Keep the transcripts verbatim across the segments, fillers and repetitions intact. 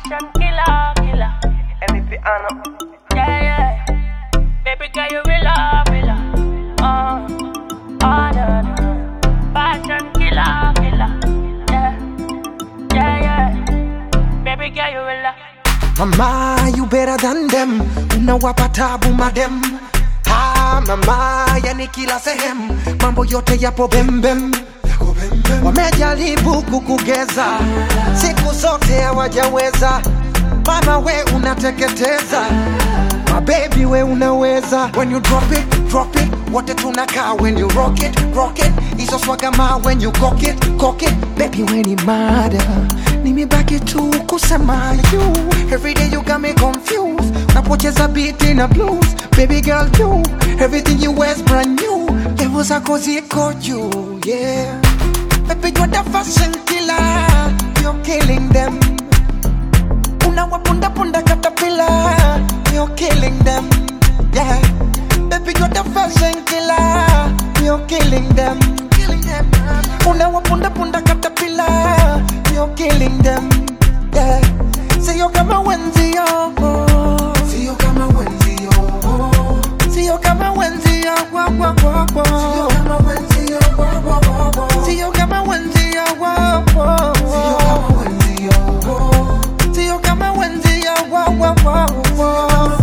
Fashion killer, killer. M V P Anna. Yeah, yeah. Baby girl, you will love, will love. Uh, oh, no, no. Fashion killer, killer. Yeah, yeah, yeah. Baby girl, you will love. Mama, you better than them. Unawapa tabu madem. Ah, mama, yani kila sehemu mambo yote yapo bembem. Wamejaribu kukugeza, siku zote hawajaweza. Mama we unateketeza, my baby we unaweza. When you drop it, drop it, wote tunakaa. When you rock it, rock it, iso swagama. When you cock it, cock it, baby we ni mada. Nimebaki tu kusema you. Every day you got me confused. Napocheza beat in a blues. Baby girl you, everything you wear's brand new. Levo zako ziko juu, yeah. Baby you're the fashion killer, you're killing them. Unawapunda punda caterpillar, you're killing them, yeah. Baby you're the fashion killer, you're killing them. Unawapunda punda caterpillar, you're killing them, yeah. Say you kama wenzio, say you kama wenzio, say you kama wenzio, wa wa wa wa. Say you kama wenzio, wa wa wa wa. Say you kama wenzio, wa wa wa. Say you kama wenzio, wa wa wa wa.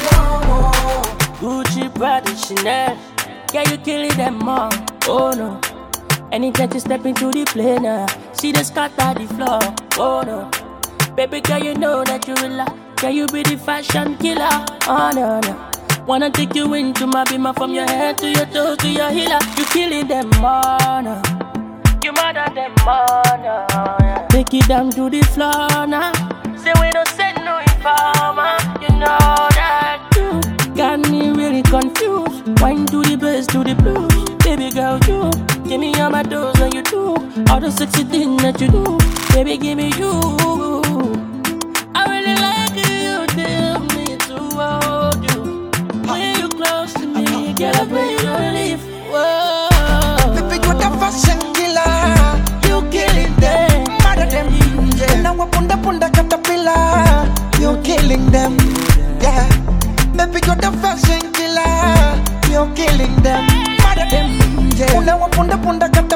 Gucci, Prada, Chanel. Yeah, you killing them all. Oh no. Anytime you step into the plane, uh, see the scatter the floor. Oh no. Baby girl, you know that you will love. Can you be the fashion killer? Oh no, no. Wanna take you into my bima, from your head to your toes to your healer. You killing them all, no. You murder them all, no. Yeah. Take it down to the floor now. Say we don't send no informer. You know that you got me really confused. Wine to the bass, to the blues. Baby girl, you give me all my dose when you do all the sexy things that you do. Baby, give me you. I really like you, tell me to hold you. When you close to me, girl, I pray you don't leave. Whoa. Baby, you're the fashion killer, you killing them, murder them, yeah. Now punda punda caterpillar, you're killing them, yeah. Baby, you're the fashion killer, you're killing them, murder them, yeah. Now punda punda caterpillar.